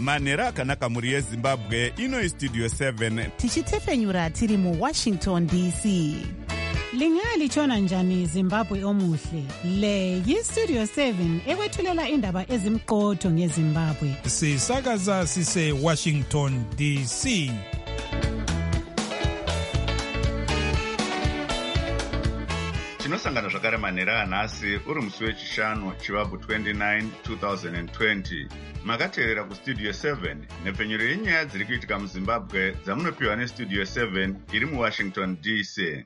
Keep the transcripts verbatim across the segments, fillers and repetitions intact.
manhero akanaka mhuri yezimbabwe. Ino istudio seven tichitefenyura tiri muwashington D C. Lingalitshona njani Zimbabwe omuhle? Le yistudio seven ekwethulela indaba ezimqotho ngeZimbabwe. Sisakaza sise Washington D C. Tinosangana zvakare manhero anhasi uri musi wechishanu chivabvu twenty-nine two thousand twenty. Makateerera kustudio seven nepfenyuro yenyaya dziri kuitika muZimbabwe dzamunopiwa nestudio seven iri muWashington D C.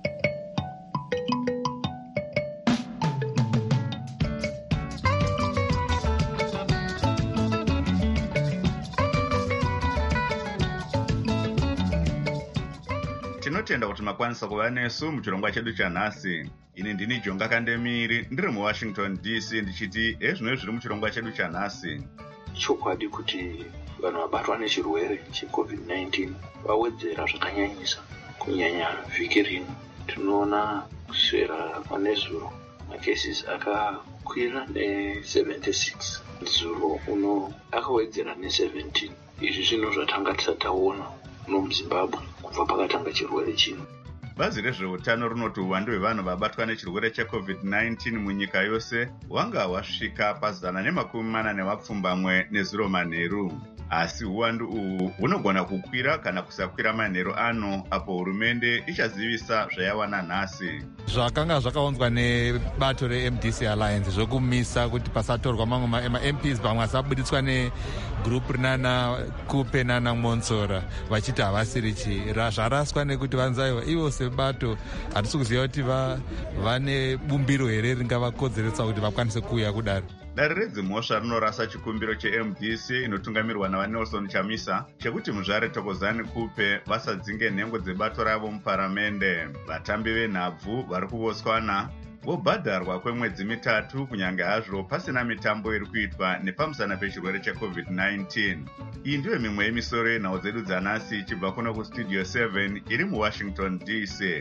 Tinotenda kuti makwanisa kuva nesu muchirongwa chedu chanhasi. Ini ndini Jonga Kandemiri ndiri muWashington D C ndichiti ezvino zviri muchirongwa chedu chanhasi. Chokwadi kuti vanhu vabatwa nechirwere checovid nineteen vawedzera zvakanyanyisa. Kunyanya vhiki rino tinoona kuswera pane zuro macases akakwira ne-seventy-six. Zuro uno akawedzera ne-seventeen. Izvi zvinhu zvatanga tisataona no muZimbabwe kubva pakatanga chirwere chino. Bazi rezveutano rinoti uwandu hwevanhu vabatwa nechirwere checovid nineteen munyika yose hwanga hwasvika pazana nemakumi mana nevapfumbamwe neziro manheru. Asi uwandu uhu hunogona kukwira kana kusakwira manheru ano apo hurumende ichazivisa zvayawana nhasi. Zvakanga zvakaunzwa nebato re-M D C Alliance zvokumisa kuti pasatorwa mamwe ma-M Ps pamwe asabuditswa negrupu rinana Kupe nana Monsora vachiti havasirichi. Zvaraswa nekuti vanzaiwa ivo sebato hatisi kuziva kuti vane bumbiro here ringavakodzeretsa kuti vakwanise kuuya kudaro. Dare redzimhosva rinorasa chikumbiro che-M D C inotungamirwa naVanelson Chamisa chekuti muzvare Thokozani Kupe vasadzinge nhengo dzebato ravo muparamende. Vatambi venhabvu vari kuvoswana vobhadharwa kwemwedzi mitatu kunyange hazvo pasina mitambo iri kuitwa nepamusana pechirwere checovid nineteen. Iyi ndiyo mimwe yemisoro yenhau dzedu dzanhasi ichibva kuno kustudio seven iri muWashington D C.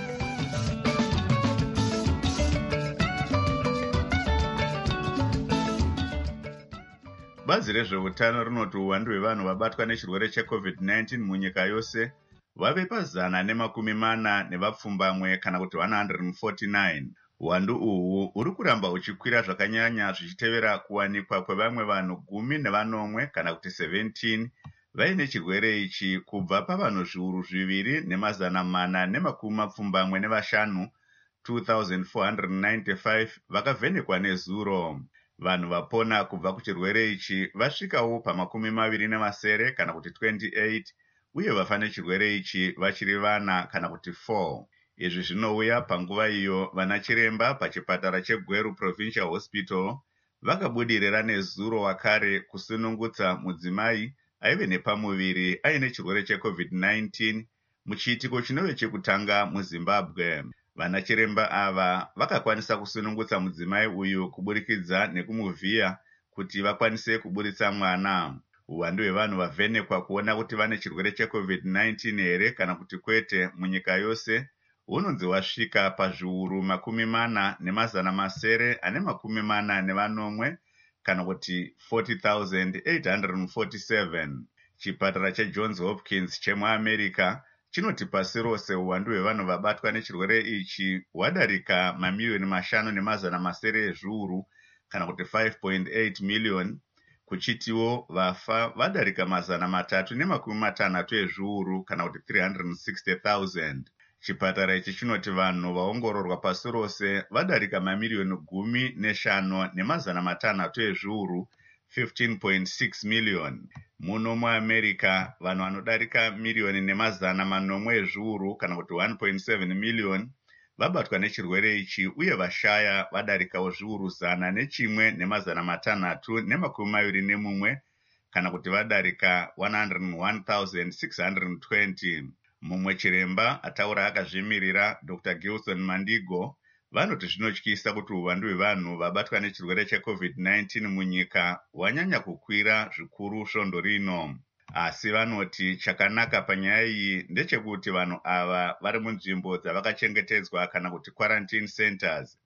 Bazi rezveutano rinoti uwandu hwevanhu vabatwa nechirwere checovid nineteen munyika yose vave pazana nemakumi mana nevapfumbamwe kana kuti one hundred forty-nine. Uwandu uhu huri kuramba huchikwira zvakanyanya zvichitevera kuwanikwa kwevamwe vanhu gumi nevanomwe kana kuti seventeen vaine chirwere ichi kubva pavanhu zviuru zviviri nemazana mana nemakumi mapfumbamwe nevashanu two thousand four hundred ninety-five vakavhenekwa nezuro. Vanhu vapona kubva kuchirwere ichi vasvikawo pamakumi maviri nemasere kana kuti twenty-eight uye vafa nechirwere ichi vachiri vana kana kuti four. Izvi zvinouya panguva iyo vana chiremba pachipatara cheGweru Provincial Hospital vakabudirira nezuro wakare kusunungutsa mudzimai aive nepamuviri aine chirwere checovid nineteen muchiitiko chinove chekutanga muZimbabwe. Vana chiremba ava vakakwanisa kusunungutsa mudzimai uyu kuburikidza nekumuvhiya kuti vakwanise kuburitsa mwana. Uwandu hwevanhu vavhenekwa kuona kuti vane chirwere checovid nineteen here kana kuti kwete munyika yose hunonzi wasvika pazviuru makumi mana nemazana masere ane makumi mana nevanomwe kana kuti forty thousand eight hundred forty-seven. Chipatara cheJohns Hopkins chemuAmerica chinoti pasi rose uwandu hwevanhu vabatwa nechirwere ichi hwadarika mamiliyoni mashanu nemazana masere ezviuru kana kuti five point eight million, kuchitiwo vafa vadarika mazana matatu nemakumi matanhatu ezviuru kana kuti three hundred sixty thousand. Chipatara ichi chinoti vanhu vaongororwa pasi rose vadarika mamiliyoni gumi neshanu nemazana matanhatu ezviuru fifteen point six million. Muno muAmerica vanhu vanodarika miliyoni nemazana manomwe ezviuru kana kuti one point seven million vabatwa nechirwere ichi uye vashaya vadarikawo zviuru zana nechimwe nemazana matanhatu nemakumi maviri nemumwe kana kuti vadarika one hundred one thousand six hundred twenty. Mumwe chiremba ataura akazvimirira Doctor Gilson Mandigo vanoti zvinotyisa kuti uwandu hwevanhu vabatwa nechirwere checovid nineteen munyika hwanyanya kukwira zvikuru svondo rino. Asi vanoti chakanaka panyaya iyi ndechekuti vanhu ava vari munzvimbo dzavakachengetedzwa kana kuti quarantine centers.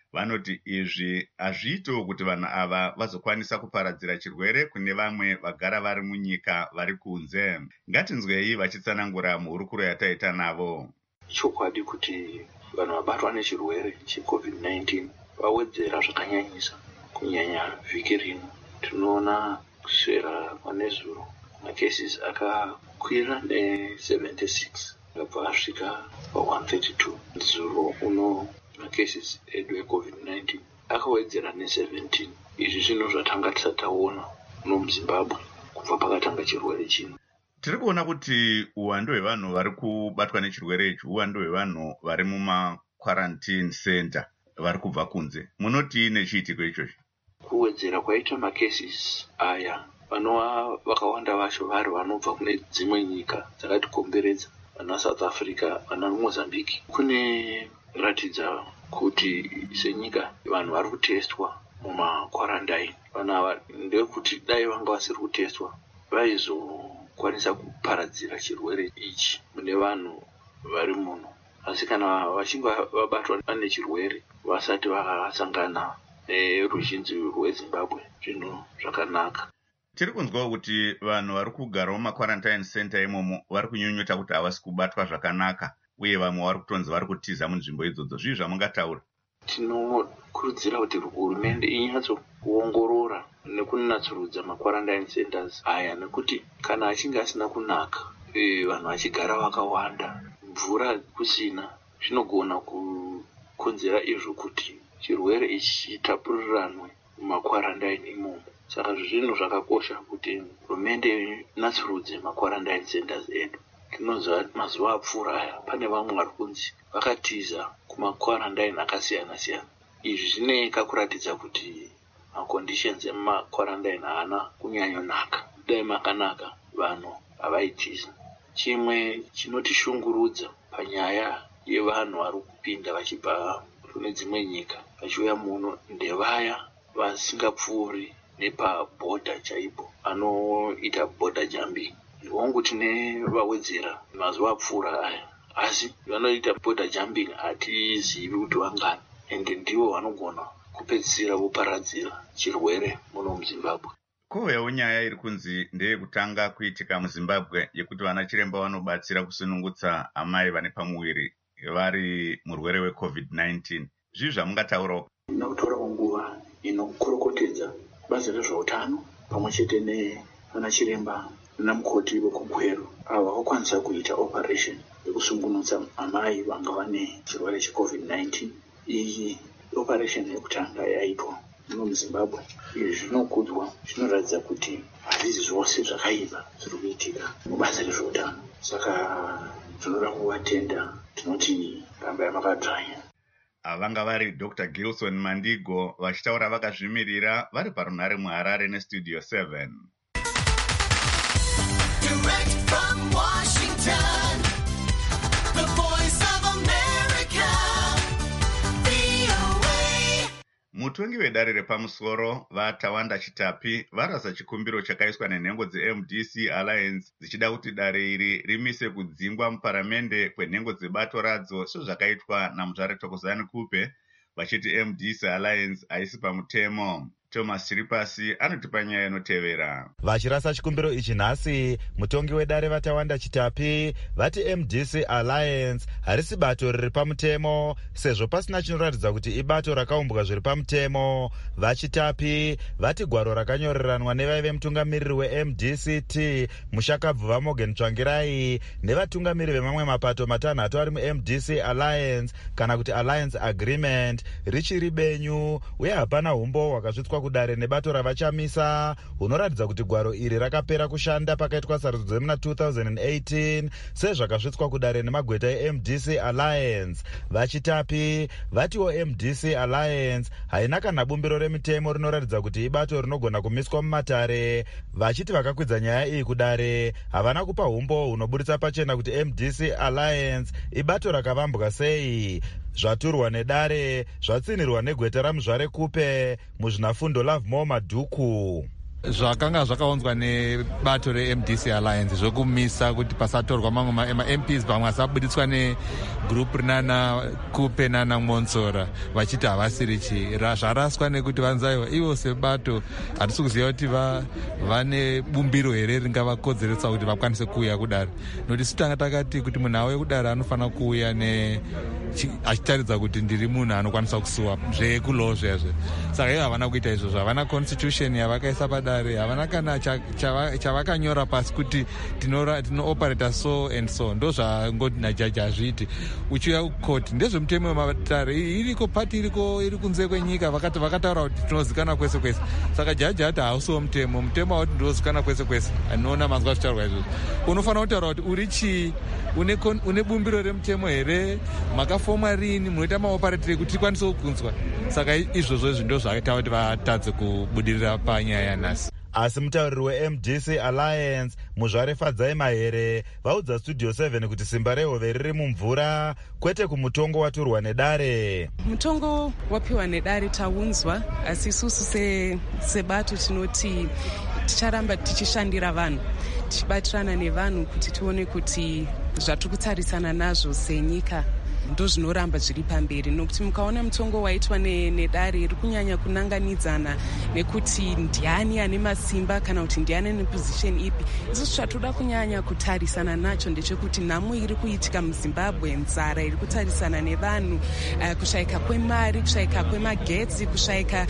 vanoti izvi hazviito kuti vanhu ava vazokwanisa kuparadzira chirwere kune vamwe vagara vari munyika vari kunze. Ngatinzwei vachitsanangura muhurukuro yataita navo. Chokwadi kuti vanhu vabatwa nechirwere checovid nineteen vawedzera zvakanyanyisa. Kunyanya vhiki rino tinoona kuswera manezuro macases akakwira ne-seventy-six ndabva asvika pa-one thirty-two. Zuro uno macases edu ecovid nineteen akawedzera ne-seventeen. Izvi zvinhu zvatanga tisati taona muno muZimbabwe kubva pakatanga chirwere chino. Tiri kuona kuti uwandu hwevanhu vari kubatwa nechirwere ichi uwandu hwevanhu vari muma-quarantine center vari kubva kunze. Munoti nechiitiko ichochi? Kuwedzera kwaita macases aya vanova vakawanda vacho vari vanobva kune dzimwe nyika dzakatikomberedza, vana South Africa, vana Mozambique. Kune ratidza kuti senyika vanhu vari kutestwa muma-quarantine. Vanhu ava ndekuti dai vanga vasiri kutestwa vaizokwanisa kuparadzira chirwere ichi mune vanhu vari muno. Asi kana vachinge vabatwa nechirwere vasati vakasangana neruzhinji rweZimbabwe, zvinhu zvakanaka. Tiri kunzwawo kuti vanhu vari kugara muma-quarantine center imomo vari kunyunyuta kuti havasi kubatwa zvakanaka, uye vamwe vari kutonzi vari kutiza munzvimbo idzodzo. Zvii zvamungataura? Tinokurudzira kuti hurumende inyatso kuongorora nekunatsurudza ma-quarantine centers aya, nekuti kana achinge asina kunaka, vanhu vachigara vakawanda, mvura kusina, zvinogona kukonzera izvo kuti chirwere ichi chitapuriranwe muma-quarantine imomo. Saka zvinhu zvakakosha kuti hurumende inatsurudze ma-quarantine centers edu. Tinoziva mazuva apfuura aya pane vamwe vari kunzi vakatiza kuma-quarantine akasiyana siyana. Izvi zvinoeka kuratidza kuti ma-conditions emuma-quarantine haana kunyanyonaka. Dai makanaka vanhu havaitiza. Chimwe chinotishungurudza panyaya yevanhu vari kupinda vachibva kune dzimwe nyika vachiuya muno ndevaya vasingapfuuri nepabhodha chaipo, anoita border jumping. Hongu tine vawedzera mazuva apfuura aya, asi vanoita border jumping hatizivi kuti vangani, ende ndivo vanogona kupedzisira voparadzira chirwere muno muZimbabwe. Kovewo nyaya iri kunzi ndeyekutanga kuitika muZimbabwe yekuti vana chiremba vanobatsira kusunungutsa amai vane pamuviri vari murwere wecovid nineteen. Zvii zvamungataurawo? Ndinotora nguva inokurukotedza bazi rezveutano pamwe chete nevana chiremba namukoti vekugweru ava vakwanisa kuita operation yekusungunutsa amai vanga vane chirwere checovid nineteen. Iyi operation yekutanga yaitwa muno muZimbabwe. Izvi zvinokudzwa, zvinoratidza kuti hazvizi zvose zvakaipa zviri kuitika mubazi rezveutano. Saka tinoda kuvatenda, tinoti rambai makadzvanya. Vanga vari Doctor Gilson Mandigo vachitaura vakazvimirira vari parunhare muHarare neStudio seven. Direct from Washington, the voice of America, V O A. Mutongi wedare repamusoro vaTawanda Chitapi varasa chikumbiro chakaiswa nenhengo dze-M D C Alliance dzichida kuti dare iri rimise kudzingwa muparamende kwenhengo dzebato radzo sezvakaitwa naMuzvare Thokozani Kupe, vachiti M D C Alliance haisi pamutemo. Thomas Chiripasi anotipa nyaya inotevera. Vachirasa chikumbiro ichi nhasi, mutongi wedare vaTawanda Chitapi vati M D C Alliance harisi bato riri pamutemo sezvo pasina chinoratidza kuti ibato rakaumbwa zviri pamutemo. VaChitapi vati gwaro rakanyoreranwa nevaive mutungamiriri we-M D C T Mushakabvuva Morgan Tsvangirai nevatungamiriri vemamwe mapato matanhatu ari mu-M D C Alliance kana kuti Alliance Agreement richiri benyu, uye hapana umbo hwakasvitswa kudare nebato ravachamisa hunoratidza kuti gwaro iri rakapera kushanda pakaitwa sarudzo dzemuna two thousand eighteen sezvakasvitswa kudare nemagweta e-M D C Alliance. VaChitapi vatiwo M D C Alliance haina kana bumbiro remitemo rinoratidza kuti ibato rinogona kumiswa mumatare, vachiti vakakwidza nyaya iyi kudare havana kupa umbo hunoburitsa pachena kuti M D C Alliance ibato rakavambwa sei. Zvaturwa nedare zvatsinirwa negweta raMuzvare Kupe, muzvinafundo Love More Madhuku. zvakanga zvakaunzwa nebato reM D C Alliance zvokumisa kuti pasatorwa mamwe ma-M Ps pamwe asabuditswa negroup rinana Kupe nana Monsora vachiti havasiri chi zvaraswa nekuti vanzaiwa ivo sebato hatisi kuziva kuti vane bumbiro here ringavakodzeretsa kuti vakwanise kuuya kudare nokuti isu tanga takati kuti munhu auye kudare anofanira kuuya achitaridza kuti ndiri munhu anokwanisa kusuwa zvekulow zvezve saka ivo havana kuita izvozvo havana constitution yavakaisa padare havana kana chavakanyora pasi kuti tinooperator so and so ndo zvangoti najaji hazviiti uchiuya kukoti ndezvemutemo wematare iriko pati iriko iri kunze kwenyika vakati vakataura kuti tinozikanwa kwese kwese saka jaji ati hausiwo mutemo mutemo wauti ndinozikanwa kwese kwese anoona manzwa zvitaurwa izvozvo unofanira kutaura kuti uri chii une bumbiro remutemo here makafoma rini munoita maoparatire kuti tikwanise kukunzwa saka izvozvo izvi ndo zvakaita kuti vatadze kubudirira panyaya yanhasi. Asi mutauriri weM D C Alliance Muzvare Fadzai Mahere vaudza Studio seven kuti simba rehove riri mumvura kwete kumutongo waturwa nedare. Mutongo wapiwa nedare taunzwa asi isusu se sebato tinoti ticharamba tichishandira vanhu tichibatirana nevanhu kuti tione kuti zvatiri kutarisana nazvo senyika ndo zvinoramba zviri pamberi nokuti mukaona mutongo waitwa nedare iri kunyanya kunanganidzana nekuti ndiani ane masimba kana kuti ndiani ane position ipi. Isusu zvatoda kunyanya kutarisana nacho ndechekuti nhamo iri kuitika muZimbabwe, nzara iri kutarisana nevanhu, uh, kushayika kwemari, kushayika kwemagetsi, kushayika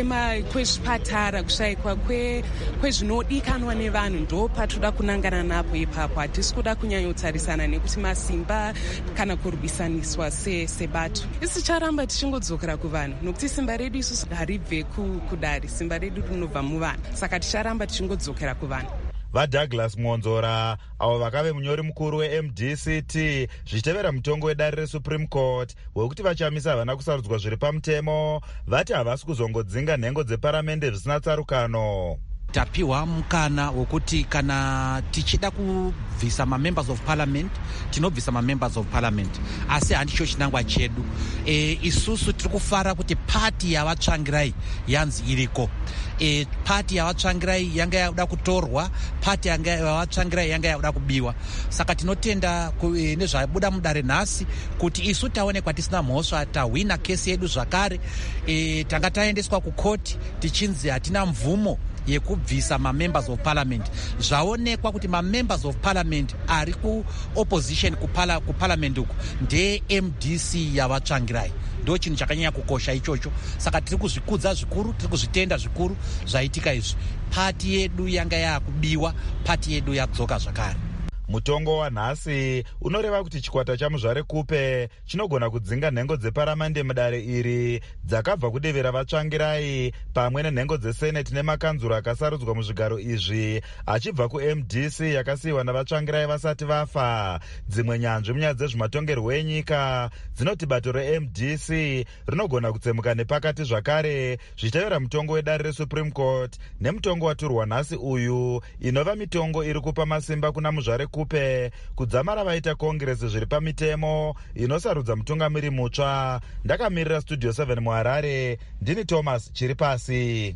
kwezvipatara, kushayikwa kwezvinodikanwa nevanhu ndo patoda kunangana napo ipapo. Hatisi kuda kunyanya kutarisana nekuti masimba kana kurwisaniswa se sebato. Isi charamba tichingodzokera kuvanhu nokuti simba redu isusu haribve kudare, simba redu rinobva muvanhu, saka ticharamba tichingodzokera kuvanhu. VaDouglas Mwonzora avo vakave munyori mukuru weM D C T zvichitevera mutongo wedare reSupreme Court wekuti vachamisa havana kusarudzwa zviri pamutemo vati havasi kuzongodzinga nhengo dzeparamende zvisina tsarukano. Tapiwa mukana wokuti kana tichida kubvisa ma-members of parliament tinobvisa ma-members of parliament asi handicho chinangwa chedu. E, isusu tiri kufara kuti pati yavatsvangirai yanzi iriko. E, pati yavatsvangirai yanga yakuda kutorwa, pati yavatsvangirai yanga yakuda kubiwa, saka tinotenda e, nezvabuda mudare nhasi kuti isu taonekwa tisina mhosva, tahwina kesi yedu zvakare. E, tanga taendeswa kukoti tichinzi hatina mvumo yekubvisa ma-members of parliament. Zvaonekwa kuti ma-members of parliament ari ku-opposition kupala, kuparliament uku nde-M D C yavatsvangirai. Ndo chinhu chakanyanya kukosha ichocho, saka tiri kuzvikudza zvikuru, tiri kuzvitenda zvikuru zvaitika izvi. Pati yedu yanga yakubiwa, pati yedu yakudzoka zvakare. Mutongo wanhasi unoreva kuti chikwata chaMuzvare Kupe chinogona kudzinga nhengo dzeparamende mudare iri dzakabva kudevera vatsvangirai pamwe nenhengo dzeseneti nemakanzuro akasarudzwa muzvigaro izvi achibva kuM D C yakasiyiwa navatsvangirai vasati vafa. Dzimwe nyanzvi munyaya dzezvematongerwo enyika dzinoti bato reM D C rinogona kutsemuka nepakati zvakare zvichitevera mutongo wedare reSupreme Court nemutongo waturwa nhasi uyu inova mitongo iri kupa masimba kuna Muzvare Kupe Kupe kudzamara vaita kongresi zviri pamitemo inosarudza mutungamiri mutsva. Ndakamirira Studio seven muHarare, ndini Thomas Chiripasi.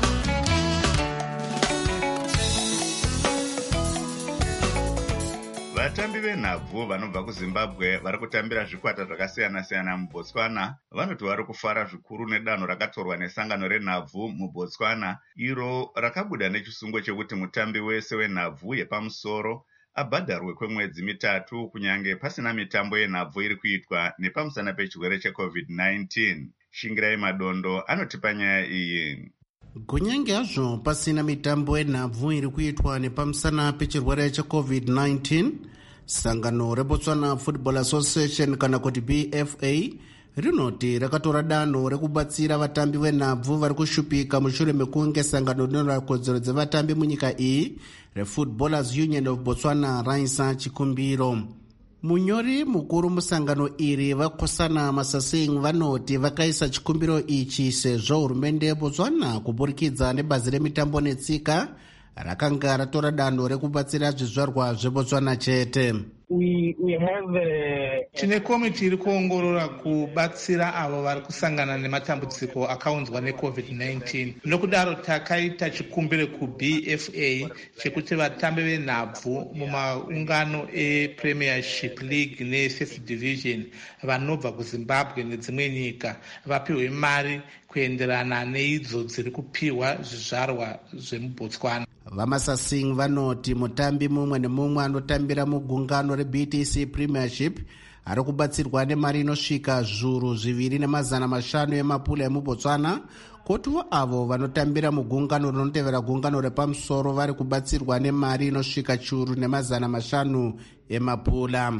Vatambi venhabvu vanobva kuZimbabwe vari kutambira zvikwata zvakasiyana-siyana muBotswana vanoti vari kufara zvikuru nedanho rakatorwa nesangano renhabvu muBotswana iro rakabuda nechisungo chekuti mutambi wese wenhabvu yepamusoro abhadharwe kwemwedzi mitatu kunyange pasina mitambo yenhabvu iri kuitwa nepamusana pechirwere checovid nineteen. Shingirai Madondo anotipa nyaya iyi. Kunyange hazvo pasina mitambo yenhabvu iri kuitwa nepamusana pechirwere checovid nineteen, sangano reBotswana Football Association kana kuti B F A rinoti rakatora danho rekubatsira vatambi venhabvu vari kushupika mushure mekunge sangano rinorora kodzero dzevatambi munyika iyi reFootballers Union of Botswana raisa chikumbiro. Munyori mukuru musangano iri vaKosana Masasing vanoti vakaisa chikumbiro ichi sezvo hurumende yeBotswana kuburikidza nebazi remitambo netsika rakanga ratora danho rekubatsira zvizvarwa zveBotswana chete. we we have a tine komiti iri kuongorora kubatsira avo vari kusangana nematambudziko akaunzwa necovid nineteen. Nokudaro takaita chikumbiro ku-B F A chekuti vatambi venhabvu mumaungano ePremiership League neFirst Division vanobva kuZimbabwe nedzimwe nyika vapiwe mari kuenderana neidzo dziri kupiwa zvizvarwa zvemuBotswana. Vamasasing vanoti mutambi mumwe nemumwe anotambira mugungano reB T C Premiership ari kubatsirwa nemari inosvika zviuru zviviri nemazana mashanu emapula emuBotswana, kotiwo avo vanotambira mugungano rinotevera gungano repamusoro vari kubatsirwa nemari inosvika chiuru nemazana mashanu emapula.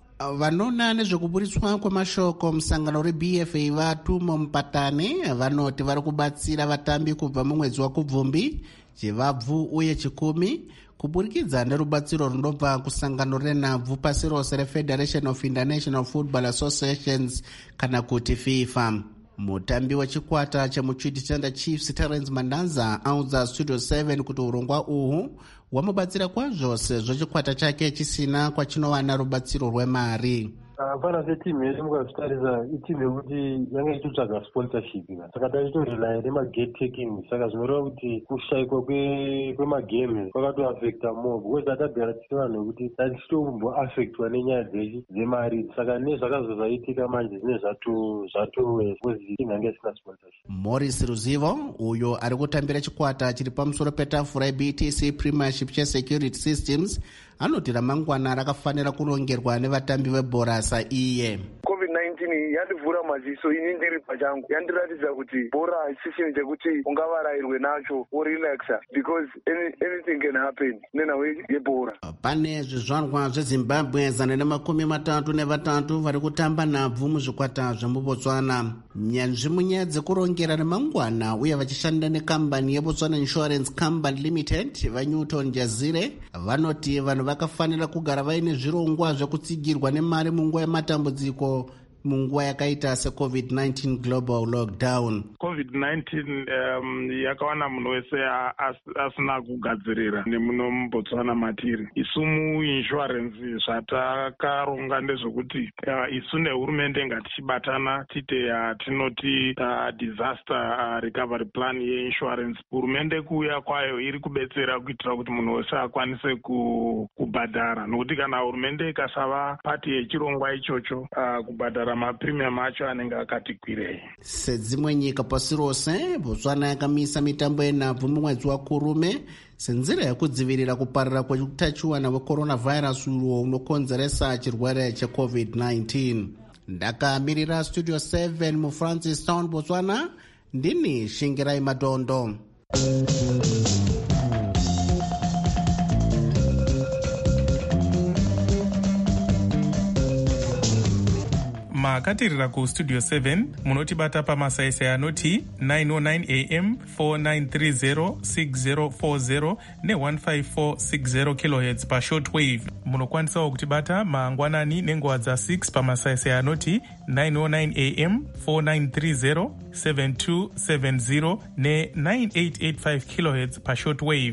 Vanona nezvekuburitswa kwemashoko musangano reB F A vatumo mupatane vanoti vari kubatsira vatambi kubva mumwedzi waKubvumbi, Chivabvu uye Chikumi kuburikidza nerubatsiro runobva kusangano renhabvu pasi rose reFederation of International Football Associations kana kuti FIFA. Mutambi wechikwata chemuchiti Chanda Chiefs Terence Mandanza audza Studio seven kuti urongwa uhu wamubatsira kwazvo sezvo chikwata chake chisina kwachinowana rubatsiro rwemari. Hapana setimu yedu mukazvitarisa itimu yekuti yanga ichitsvaga sponsorship, saka taitorelaya nemagate taking, saka zvinoreva kuti kushayikwa kwemagame kwakatoafecta more because tatagara tiri vanhu vekuti tatichitomboafectwa nenyaya dzemari, saka nezvakazozvaitika manje zvine zvatowe because inhanga isina sponsorship. Morris Ruzivo uyo ari kutambira chikwata chiri pamusoro petafura yeB T C Premiership cheSecurity Systems anoti ramangwana rakafanira kurongerwa nevatambi vebhora saiye. covid nineteen yandivhura maziso ini ndiri pachangu, yandiratidza kuti bhora chisini chekuti ungavarayirwe nacho worelaxa because any, anything can happen nenhau yebhora. Pane zvizvarwa zveZimbabwe zana nemakumi matatu nevatatu vari kutamba nhabvu muzvikwata zvemuBotswana. Nyanzvi munyaya dzekurongera remangwana uye vachishanda nekambani yeBotswana Insurance Company Limited vaNewton Jazire vanoti vanhu vakafanira kugara vaine zvirongwa zvekutsigirwa nemari munguva yematambudziko munguva yakaita secovid nineteen global lockdown. covid nineteen um, yakawana munhu wese asina kugadzirira nemuno muBotswana matiri. Isu muinsurance zvatakaronga ndezvekuti uh, isu nehurumende ngatichibatana tite yatinoti uh, disaster uh, recovery plan yeinsurance. Hurumende kuuya kwayo iri kubetsera kuitira kuti munhu wese akwanise kubhadhara, nokuti kana hurumende ikasava pati yechirongwa ichocho uh, kubhadhara mapremium acho anenge akati kwirei. Sedzimwe nyika pasi rose, Botswana yakamisa mitambo yenhabvu mumwedzi waKurume senzira yekudzivirira kuparira kwezvitachiwana hwecoronavirus uyo unokonzeresa chirwere checovid nineteen. Ndakamirira Studio seven muFrancistown, Botswana, ndini Shingirai Madondo. makatirira kustudio seven munotibata pamasaisai anoti nine oh nine a m four nine three zero six zero four zero ne one five four six zero kilohertz pashortwave. Munokwanisawo kutibata mangwanani nenguva dza6 pamasaisai anoti nine oh nine a m four nine three zero seven two seven zero ne nine eight eight five kilohertz pashortwave.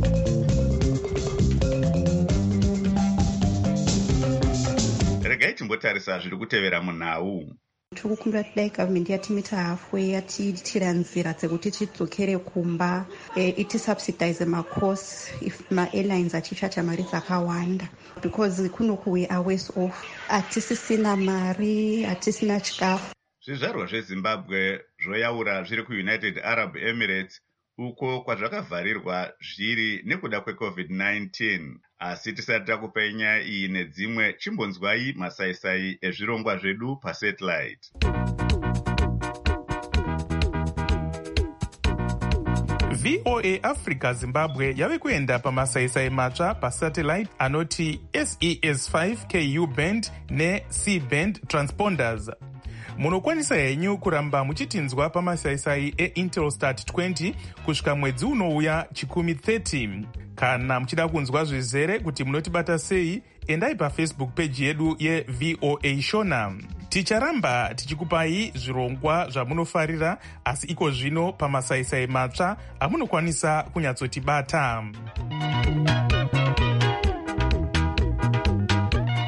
regai timbotarisa zviri kutevera munhau. tiri kukumbira kudai gavhmendi yatimita halfway yatitira nzira dzekuti tidzokere kumba e, itisubsidize macourse if maairlines achitsvacha mari dzakawanda because kunoku we are worse off. Hatisisina mari, hatisina chikafu. Zvizvarwa zveZimbabwe zvoyaura zviri kuUnited Arab Emirates uko kwazvakavharirwa zviri nekuda kwecovid nineteen. Asi tisati takupai nyaya iyi nedzimwe, chimbonzwai masaisai ezvirongwa zvedu pasatellite. V O A Africa Zimbabwe yave kuenda pamasaisai matsva pasatellite anoti S E S five K U band ne C band transponders. Munokwanisa henyu kuramba muchitinzwa pamasaisai eIntelsat twenty kusvika mwedzi unouya chikumi thirty. Kana muchida kunzwa zvizere kuti munotibata sei, endai pafacebook page yedu yeV O A Shona. Ticharamba tichikupai zvirongwa zvamunofarira, asi iko zvino pamasaisai matsva amunokwanisa kunyatsotibata.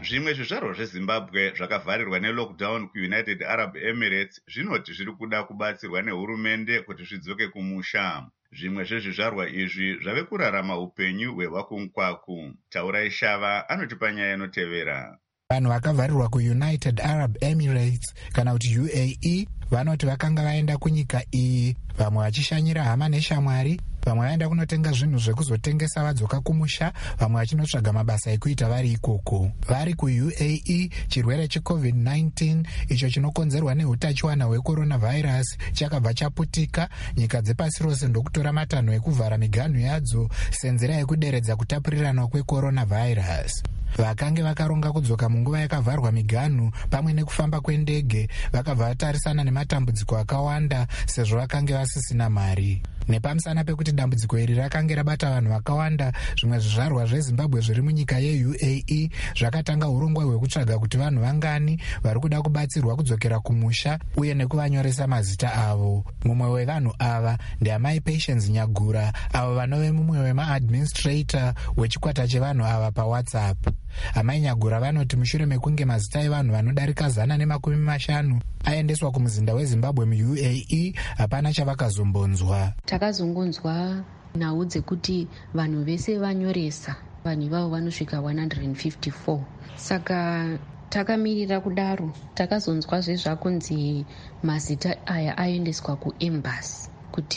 Zvimwe zvizvarwa zveZimbabwe zvakavharirwa nelockdown kuUnited Arab Emirates zvinoti zviri kuda kubatsirwa nehurumende kuti zvidzoke kumusha. Zvimwe zvezvizvarwa izvi zvave kurarama upenyu hwehwakumkwaku. Taurai Shava anotipa nyaya inotevera. Vanhu vakavharirwa kuUnited Arab Emirates kana kuti U A E vanoti vakanga vaenda kunyika iyi, vamwe vachishanyira hama neshamwari, vamwe vaenda kunotenga zvinhu zvekuzotengesa vadzoka kumusha, vamwe vachinotsvaga mabasa ekuita vari ikoko. Vari kuU A E, chirwere checovid nineteen icho chinokonzerwa neutachiwana hwecoronavirus chakabva chaputika. Nyika dzepasi rose ndokutora matanho ekuvhara miganhu yadzo senzira yekuderedza kutapurirana kwecoronavirus. Vakange vakaronga kudzoka munguva yakavharwa miganhu pamwe nekufamba kwendege vakabva vatarisana nematambudziko akawanda sezvo vakange vasisina mari. Nepamusana pekuti dambudziko iri rakange rabata vanhu vakawanda, zvimwe zvizvarwa zveZimbabwe zviri munyika yeU A E zvakatanga urongwa hwekutsvaga kuti vanhu vangani vari kuda kubatsirwa kudzokera kumusha uye nekuvanyoresa mazita avo. Mumwe wevanhu ava ndiamai Patience Nyagura, avo vanove mumwe wemaadministrator wechikwata chevanhu ava paWhatsApp. Amai Nyagura vanoti mushure mekunge mazita evanhu vanodarika zana nemakumi mashanu aendeswa kumuzinda weZimbabwe muU A E, hapana chavakazombonzwa. Takazongonzwa nhau dzekuti vanhu vese vanyoresa, vanhu ivavo vanosvika one hundred fifty-four. Saka takamirira kudaro, takazonzwa zvezvakunzi mazita aya aendeswa kuembassy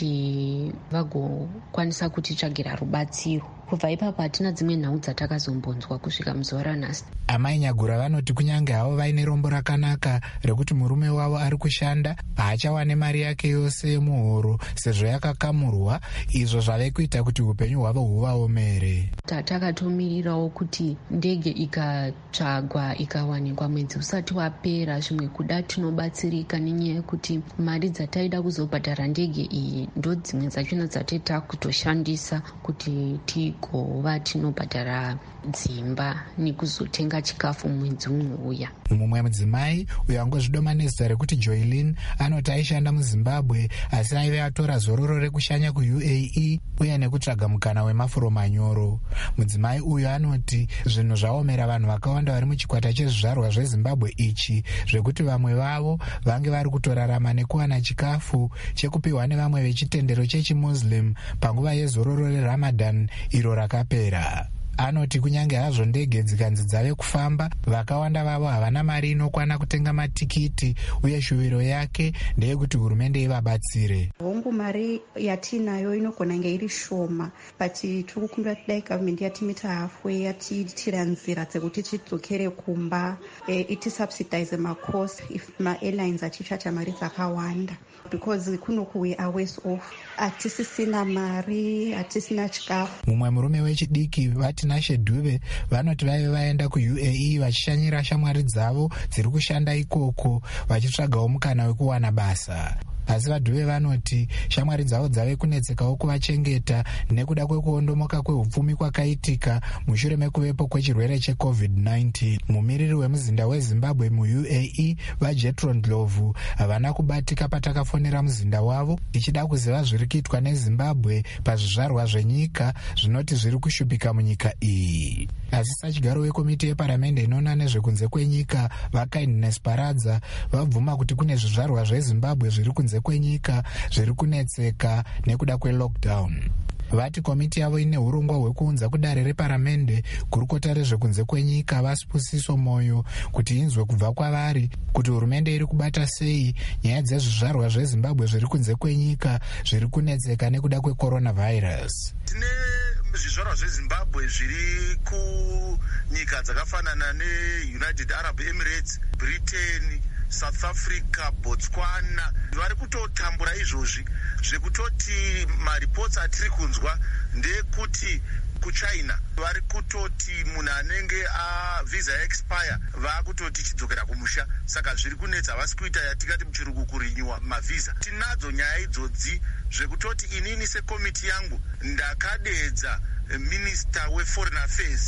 kuti vagokwanisa kutitsvagira rubatsiro. Kubva ipapo hatina dzimwe nhau dzatakazombonzwa kusvika muzuva ranhasi. Amai Nyagura vanoti kunyange havo vaine rombo rakanaka rekuti murume wavo ari kushanda, haachawane mari yake yose yemuhoro sezvo yakakamurwa, izvo zvave kuita kuti upenyu hwavo huvaomere. Takatomirirawo kuti ndege ikatsvagwa ikawanikwa mwedzi usati wapera, zvimwe kuda tinobatsirika nenyaya yekuti mari dzataida kuzobhadhara ndege iyi ndo dzimwe dzachona dzateta kutoshandisa kuti tigova tinobhadhara dzimba nekuzotenga chikafu mwedzi unouya. Mumwe mudzimai uyo angozvidoma nezita rekuti Joylin anoti aishanda muZimbabwe asi aive atora zororo rekushanya kuU A E uye nekutsvaga mukana wemafuro manyoro. Mudzimai uyo anoti zvinhu zvaomera vanhu vakawanda vari muchikwata chezvizvarwa zveZimbabwe ichi, zvekuti vamwe vavo vange vari kutorarama nekuwana chikafu chekupiwa nevamwe vechitendero chechimuslim panguva yezororo reRamadan iro rakapera. Anoti kunyange hazvo ndege dzikanzi dzave kufamba, vakawanda vavo havana mari inokwana kutenga matikiti, uye shuviro yake ndeyekuti hurumende ivabatsire. Hongu mari yatinayo inogona kunge iri shoma, but tiri kukumbira kuti dai gavhmendi yatimita halfway yatiitira nzira dzekuti tidzokere kumba, e, itisubsidize macost if maairlines achichacha mari dzakawanda, because kunoku we are worse off. Hatisisina mari, hatisina chikafu. Mumwe murume wechidiki vati Nashe Dube vanoti vaive vaenda kuU A E vachishanyira shamwari dzavo dziri kushanda ikoko vachitsvagawo mukana wekuwana basa. Asi vaDhuve vanoti shamwari dzavo dzave kunetsekawo kuvachengeta nekuda kwekuondomoka kwehupfumi kwakaitika mushure mekuvepo kwechirwere checovid nineteen. Mumiriri wemuzinda weZimbabwe muU A E vaJetro Ndlovu havana kubatika patakafonera muzinda wavo tichida kuziva zviri kuitwa neZimbabwe pazvizvarwa zvenyika zvinoti zviri kushupika munyika iyi. Asi sachigaro wekomiti yeparamende inoona nezvekunze kwenyika vaKindness Paradza vabvuma kuti kune zvizvarwa zveZimbabwe zviri kunze kwenyika zviri kunetseka nekuda kwelockdown. Vati komiti yavo ine urongwa hwekuunza kudare reparamende gurukota rezvekunze kwenyika vaSibusiso Moyo kuti inzwe kubva kwavari kuti hurumende iri kubata sei nyaya dzezvizvarwa zveZimbabwe zviri kunze kwenyika zviri kunetseka nekuda kwecoronavirus. Tine zvizvarwa zveZimbabwe zviri kunyika dzakafanana neUnited Arab Emirates, Britain, South Africa, Botswana. Vari kutotambura izvozvi zvekutoti maripotsi atiri kunzwa ndekuti kuChina vari kutoti munhu anenge a visa expire vaakutoti chidzokera kumusha, saka zviri kunetsa vasi kuita yatikati muchirungu kurinyuwa mavisa. Tinadzo nyaya idzodzi zvekutoti inini sekomiti yangu ndakadedza Minister weForeign Affairs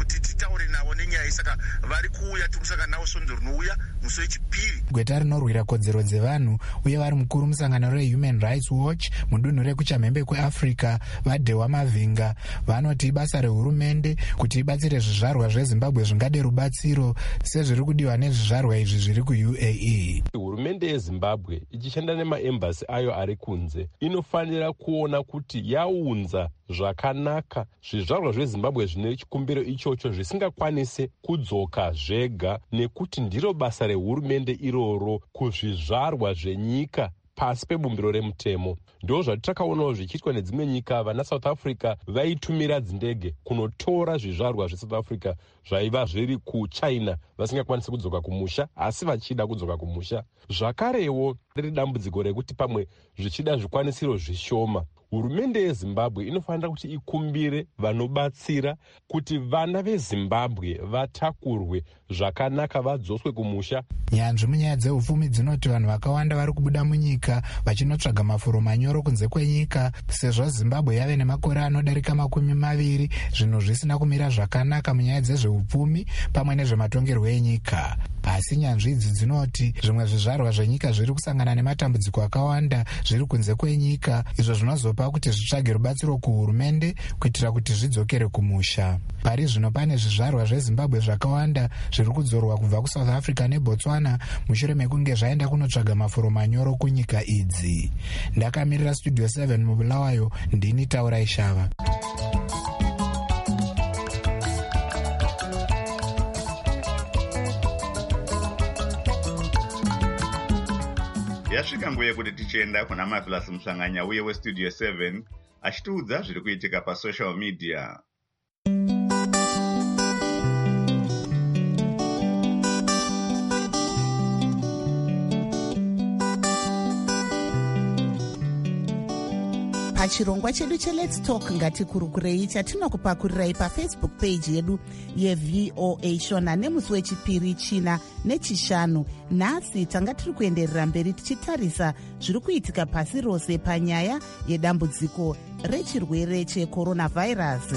kuti titaure navo nenyaya iyi. Saka vari kuuya timusanga navo svondo rinouya musi wechipiri. gweta rinorwira kodzero dzevanhu uye vari mukuru musangano rehuman rights watch mudunhu rekuchamhembe kweafrica vadhewa mavhinga vanoti ibasa rehurumende kuti ibatsire zvizvarwa zvezimbabwe zvingade rubatsiro sezviri kudiwa nezvizvarwa izvi zviri kuU A E. Hurumende yezimbabwe ichishanda nemaembasi ayo ari kunze inofanira kuona kuti yaunza zvakanaka zvizvarwa zvezimbabwe zvine chikumbiro ichocho zvisingakwanise kudzoka zvega, nekuti ndiro basa rehurumende iroro kuzvizvarwa zvenyika pasi pebumbiro remutemo. Ndo zvatakaonawo zvichiitwa nedzimwe nyika. Vana South Africa vaitumira dzindege kunotora zvizvarwa zveSouth Africa zvaiva zviri kuChina vasingakwanisi kudzoka kumusha asi vachida kudzoka kumusha. Zvakarewo riri dambudziko rekuti pamwe zvichida zvikwanisiro zvishoma, hurumende yezimbabwe inofanira kuti ikumbire vanobatsira kuti vana vezimbabwe vatakurwe zvakanaka vadzoswe kumusha. Nyanzvi munyaya dzeupfumi dzinoti vanhu vakawanda vari kubuda munyika vachinotsvaga mafuro manyoro kunze kwenyika, sezvo zimbabwe yave nemakore anodarika makumi maviri zvinhu zvisina kumira zvakanaka munyaya dzezveupfumi pamwe nezvematongerwo enyika. Asi nyanzvi idzi dzinoti zvimwe zvizvarwa zvenyika zviri kusangana nematambudziko akawanda zviri kunze kwenyika, izvo zvinozopa kuti zvitsvage rubatsiro kuhurumende kuitira kuti zvidzokere kumusha. Pari zvino pane zvizvarwa zvezimbabwe zvakawanda zviri kudzorwa kubva kuSouth Africa neBotswana mushure mekunge zvaenda kunotsvaga mafuro manyoro kunyika idzi. Ndakamirira Studio seven mubulawayo, ndini Taura Ishava. Yasvika nguva yekuti tichienda kuna Marvelous Musanganya uye weStudio seven achitiudza zviri kuitika pasocial media. pachirongwa chedu cheLet's Talk ngatikurukurei chatinokupakurirai pafacebook page yedu yeV O A Shona nemusi wechipiri, china nechishanu. Nhasi tanga tiri kuenderera mberi tichitarisa zviri kuitika pasi rose panyaya yedambudziko rechirwere checoronavirus.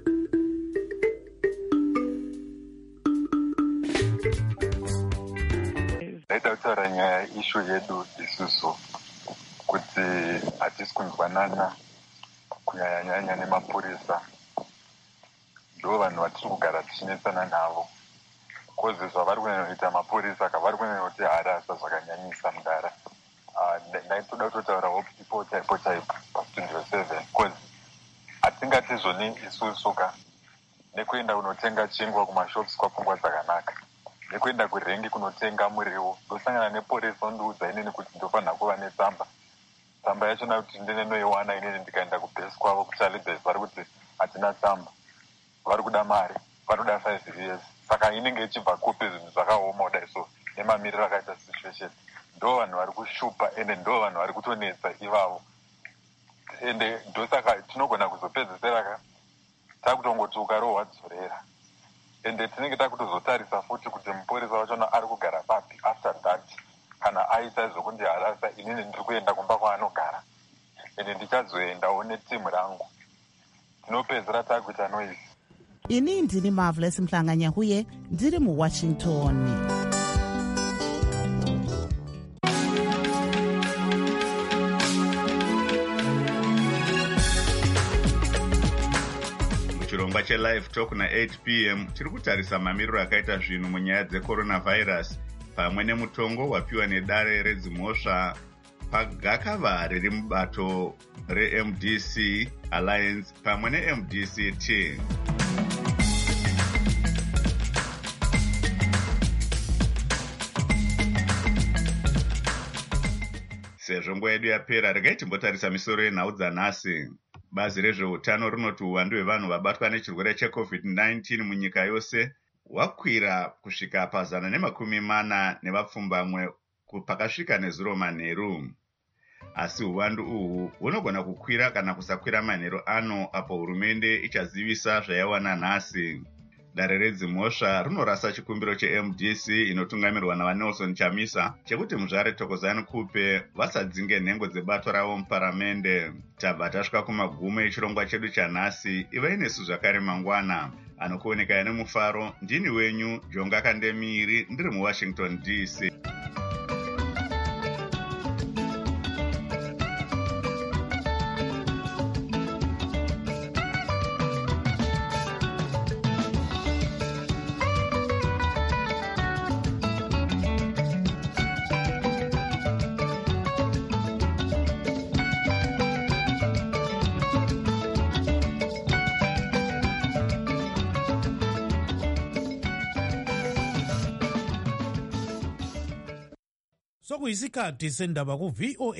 Ndaida kutaura nyaya ishu yedu isusu kuti hatisi kunzwanana kunyanyanyanya nemapurisa. Ndo vanhu vatiri kugara tichinetsana navo kozi zvavari kunoita mapurisa kavari kunoti harasa zvakanyanyisa mudara. Ndaitoda kutotaurawo ipo chaipo chaipo paStudio seven kozi hatingatizvoni isusuka nekuenda kunotenga chingwa kumashops kwapfungwa dzakanaka, nekuenda kurengi kunotenga muriwo ndosangana nepurisa ondiudza inini kuti ndofanira kuva netsamba. Tsamba yacho nakuti ndinenoiwana inini ndikaenda kubhesi kwavo kuCharlie vari kuti hatina tsamba, vari kuda mari, vanoda five years. Saka inenge ichibva kupi zvinhu zvakaoma kudai so nemamiriro akaita situation. Ndo vanhu vari kushupa ende ndo vanhu vari kutonetsa ivavo, ende ndosaka tinogona kuzopedzisira ka takutongoti ukarohwa dzorera, ende tinenge takutozotarisa futi kuti mupurisa wachona ari kugara papi after that. Kana aita zvokundiharasa inini ndiri kuenda kumba kwaanogara ende ndichazoendawo netimu rangu, tinopedzera takuita noise. Ini ndini Marvelous Musanganya uye ndiri muWashington. Muchirongwa cheLive Talk na eight p m tiri kutarisa mamiriro akaita zvinhu munyaya dzecoronavirus pamwe nemutongo wapiwa nedare redzimhosva pagakava riri mubato reM D C Alliance pamwe neM D C T. Sezvo nguva yedu yapera, regai timbotarisa misoro yenhau dzanhasi. Bazi rezveutano rinoti uwandu hwevanhu vabatwa nechirwere checovid nineteen munyika yose wakwira kusvika pazana nemakumi mana nevapfumbamwe pakasvika nezuro manheru. Asi uwandu uhu hunogona kukwira kana kusakwira manheru ano apo hurumende ichazivisa zvayawana nhasi. Dare redzimhosva rinorasa chikumbiro cheM D C inotungamirwa navaNelson Chamisa chekuti muzvare Thokozani Kupe vasadzinge nhengo dzebato ravo muparamende. Tabva tasvika kumagumo echirongwa chedu chanhasi. Ivai nesu zvakare mangwana. anokuonekaya nemufaro. Ndini wenyu Jonga Kandemiri, ndiri muWashington D C. Sokuyisikhathi sendaba ku-V O A